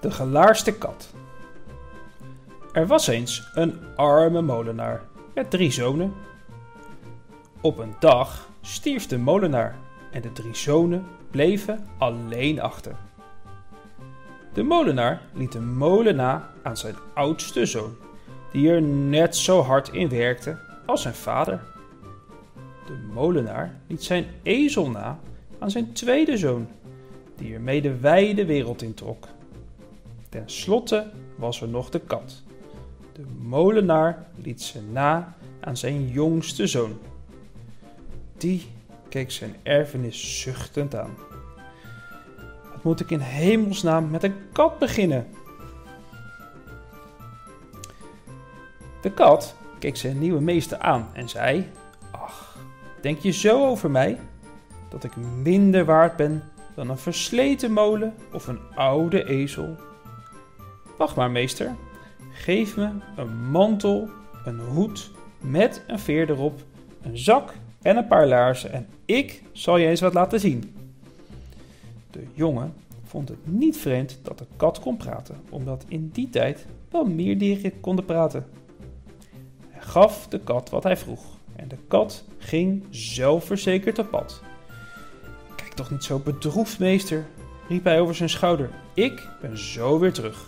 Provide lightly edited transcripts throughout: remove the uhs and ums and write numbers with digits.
De gelaarste kat. Er was eens een arme molenaar met 3 zonen. Op een dag stierf de molenaar en de 3 zonen bleven alleen achter. De molenaar liet de molen na aan zijn oudste zoon, die er net zo hard in werkte als zijn vader. De molenaar liet zijn ezel na aan zijn tweede zoon, die ermee de wijde wereld introk. Ten slotte was er nog de kat. De molenaar liet ze na aan zijn jongste zoon. Die keek zijn erfenis zuchtend aan. Wat moet ik in hemelsnaam met een kat beginnen? De kat keek zijn nieuwe meester aan en zei: Ach, denk je zo over mij? Dat ik minder waard ben dan een versleten molen of een oude ezel? Wacht maar, meester. Geef me een mantel, een hoed met een veer erop, een zak en een paar laarzen en ik zal je eens wat laten zien. De jongen vond het niet vreemd dat de kat kon praten, omdat in die tijd wel meer dieren konden praten. Hij gaf de kat wat hij vroeg en de kat ging zelfverzekerd op pad. Kijk toch niet zo bedroefd, meester, riep hij over zijn schouder. Ik ben zo weer terug.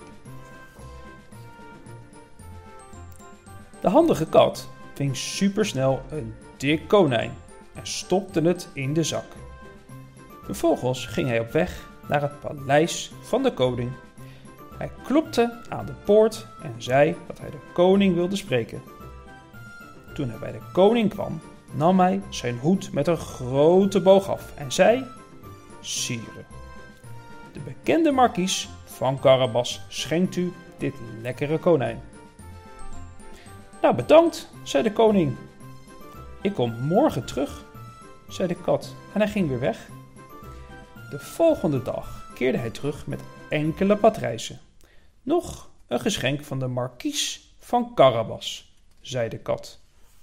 De handige kat ving supersnel een dik konijn en stopte het in de zak. Vervolgens ging hij op weg naar het paleis van de koning. Hij klopte aan de poort en zei dat hij de koning wilde spreken. Toen hij bij de koning kwam, nam hij zijn hoed met een grote boog af en zei: Sire, de bekende markies van Carabas schenkt u dit lekkere konijn. Nou, bedankt, zei de koning. Ik kom morgen terug, zei de kat en hij ging weer weg. De volgende dag keerde hij terug met enkele patrijzen. Nog een geschenk van de markies van Carabas, zei de kat.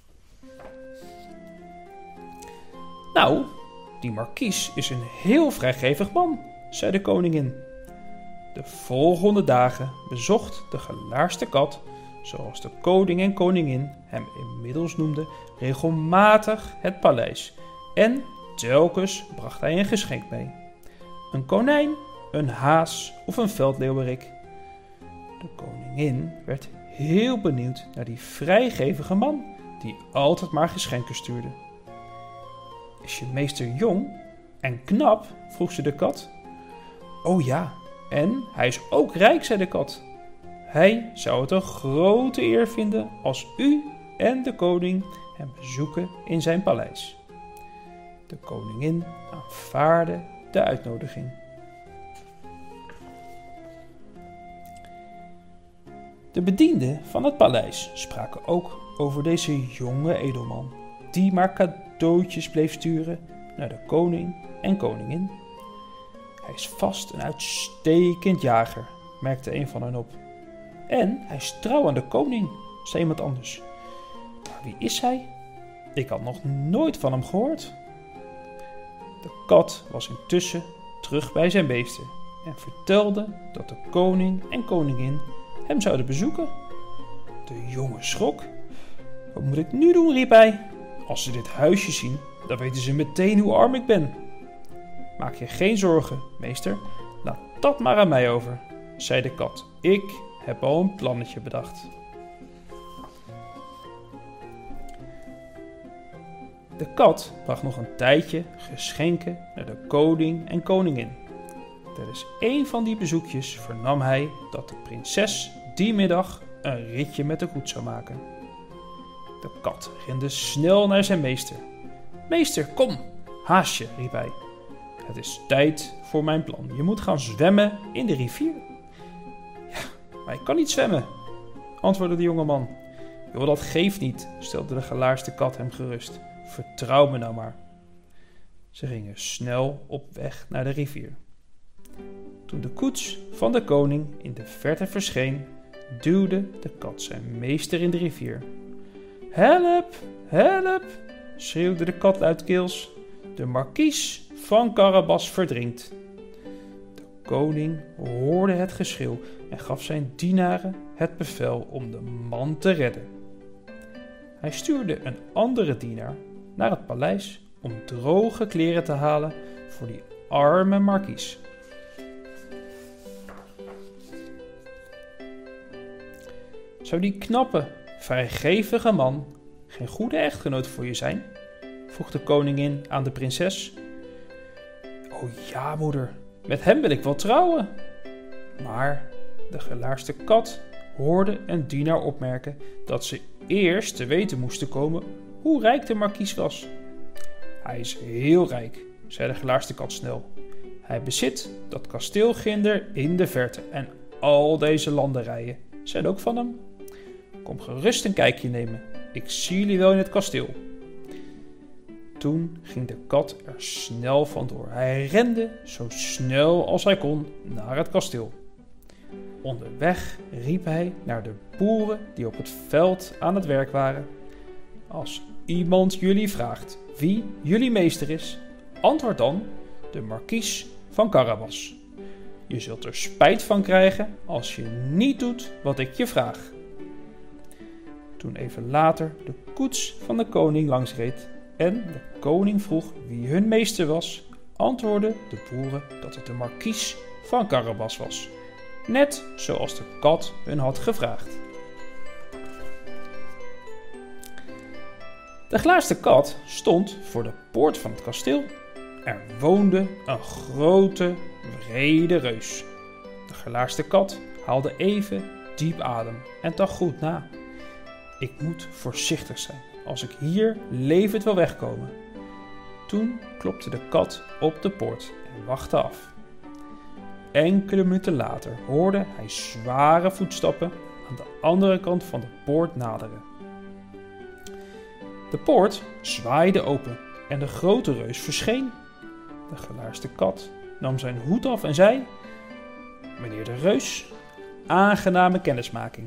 Nou, die markies is een heel vrijgevig man, zei de koningin. De volgende dagen bezocht de gelaarste kat, zoals de koning en koningin hem inmiddels noemden, regelmatig het paleis en telkens bracht hij een geschenk mee. Een konijn, een haas of een veldleeuwerik. De koningin werd heel benieuwd naar die vrijgevige man die altijd maar geschenken stuurde. Is je meester jong en knap? Vroeg ze de kat. Oh ja, en hij is ook rijk, zei de kat. Hij zou het een grote eer vinden als u en de koning hem bezoeken in zijn paleis. De koningin aanvaardde de uitnodiging. De bedienden van het paleis spraken ook over deze jonge edelman, die maar cadeautjes bleef sturen naar de koning en koningin. Hij is vast een uitstekend jager, merkte een van hen op. En hij is trouw aan de koning, zei iemand anders. Maar wie is hij? Ik had nog nooit van hem gehoord. De kat was intussen terug bij zijn beesten en vertelde dat de koning en koningin hem zouden bezoeken. De jongen schrok. Wat moet ik nu doen, riep hij. Als ze dit huisje zien, dan weten ze meteen hoe arm ik ben. Maak je geen zorgen, meester. Laat dat maar aan mij over, zei de kat. Ik heb al een plannetje bedacht. De kat bracht nog een tijdje geschenken naar de koning en koningin. Tijdens een van die bezoekjes vernam hij dat de prinses die middag een ritje met de koets zou maken. De kat rende snel naar zijn meester. Meester, kom, haast je, riep hij. Het is tijd voor mijn plan. Je moet gaan zwemmen in de rivier. Ja, maar ik kan niet zwemmen, antwoordde de jongeman. Joh, dat geeft niet, stelde de gelaarste kat hem gerust. Vertrouw me nou maar. Ze gingen snel op weg naar de rivier. Toen de koets van de koning in de verte verscheen, duwde de kat zijn meester in de rivier. Help, help, schreeuwde de kat luidkeels. De markies van Carabas verdrinkt. De koning hoorde het geschreeuw en gaf zijn dienaren het bevel om de man te redden. Hij stuurde een andere dienaar naar het paleis om droge kleren te halen voor die arme markies. Zou die knappe, vrijgevige man geen goede echtgenoot voor je zijn? Vroeg de koningin aan de prinses. O ja, moeder, met hem wil ik wel trouwen. Maar de gelaarste kat hoorde een dienaar opmerken dat ze eerst te weten moesten komen hoe rijk de markies was. Hij is heel rijk, zei de gelaarste kat snel. Hij bezit dat kasteel ginder in de verte en al deze landerijen zijn ook van hem. Kom gerust een kijkje nemen, ik zie jullie wel in het kasteel. Toen ging de kat er snel vandoor. Hij rende zo snel als hij kon naar het kasteel. Onderweg riep hij naar de boeren die op het veld aan het werk waren. Als iemand jullie vraagt wie jullie meester is, antwoord dan de markies van Carabas. Je zult er spijt van krijgen als je niet doet wat ik je vraag. Toen even later de koets van de koning langsreed en de koning vroeg wie hun meester was, antwoordden de boeren dat het de markies van Carabas was. Net zoals de kat hun had gevraagd. De glaarste kat stond voor de poort van het kasteel. Er woonde een grote, wrede reus. De gelaarste kat haalde even diep adem en dacht goed na. Ik moet voorzichtig zijn als ik hier levend wil wegkomen. Toen klopte de kat op de poort en wachtte af. Enkele minuten later hoorde hij zware voetstappen aan de andere kant van de poort naderen. De poort zwaaide open en de grote reus verscheen. De gelaarste kat nam zijn hoed af en zei: Meneer de reus, aangename kennismaking.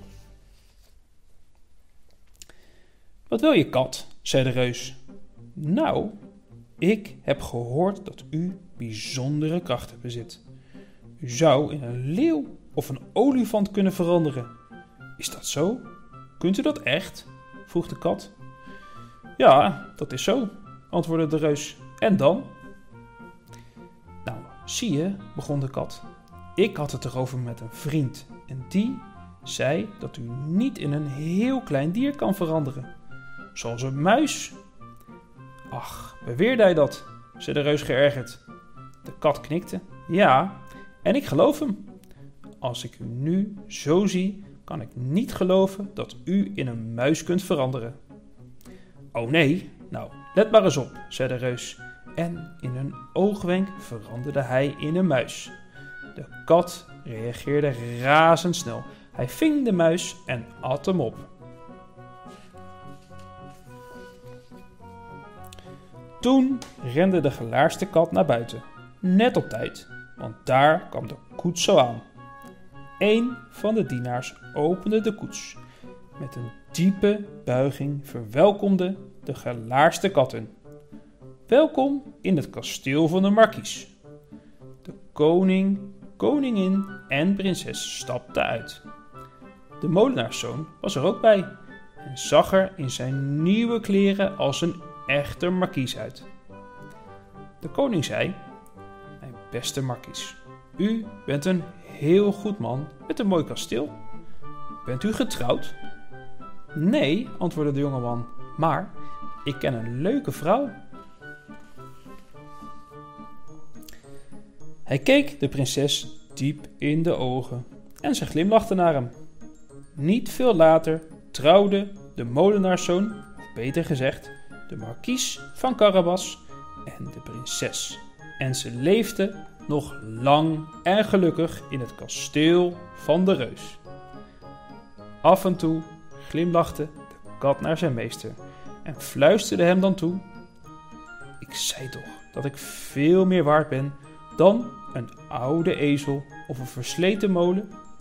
Wat wil je, kat? Zei de reus. Nou, ik heb gehoord dat u bijzondere krachten bezit. U zou in een leeuw of een olifant kunnen veranderen. Is dat zo? Kunt u dat echt? Vroeg de kat. Ja, dat is zo, antwoordde de reus. En dan? Nou, zie je, begon de kat. Ik had het erover met een vriend en die zei dat u niet in een heel klein dier kan veranderen. Zoals een muis. Ach, beweerde hij dat? Zei de reus geërgerd. De kat knikte. Ja, en ik geloof hem. Als ik u nu zo zie, kan ik niet geloven dat u in een muis kunt veranderen. Oh nee, nou, let maar eens op, zei de reus. En in een oogwenk veranderde hij in een muis. De kat reageerde razendsnel. Hij ving de muis en at hem op. Toen rende de gelaarste kat naar buiten, net op tijd, want daar kwam de koets zo aan. Een van de dienaars opende de koets. Met een diepe buiging verwelkomde de gelaarste kat hen. Welkom in het kasteel van de markies. De koning, koningin en prinses stapten uit. De molenaarszoon was er ook bij en zag er in zijn nieuwe kleren als een echte markies uit. De koning zei: Mijn beste markies, u bent een heel goed man met een mooi kasteel. Bent u getrouwd? Nee, antwoordde de jongeman, maar ik ken een leuke vrouw. Hij keek de prinses diep in de ogen en ze glimlachte naar hem. Niet veel later trouwde de molenaarszoon, of beter gezegd, de markies van Carabas en de prinses. En ze leefden nog lang en gelukkig in het kasteel van de reus. Af en toe glimlachte de kat naar zijn meester en fluisterde hem dan toe: Ik zei toch dat ik veel meer waard ben dan een oude ezel of een versleten molen?